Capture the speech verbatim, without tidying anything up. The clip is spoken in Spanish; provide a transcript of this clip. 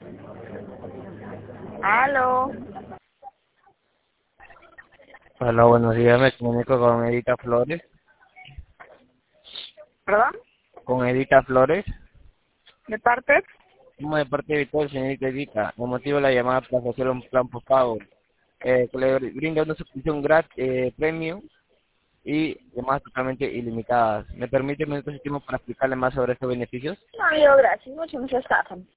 Aló. Hola, buenos días, me comunico con Edita Flores. ¿Perdón? Con Edita Flores. ¿De parte? Como de parte de Víctor, señorita Edita. Me motivo la llamada para ofrecer un plan por pago. Eh, que le brinda una suscripción gratis, eh, premium y llamadas totalmente ilimitadas. ¿Me permite minutos de tiempo para explicarle más sobre estos beneficios? No, yo gracias. Mucho me estafan.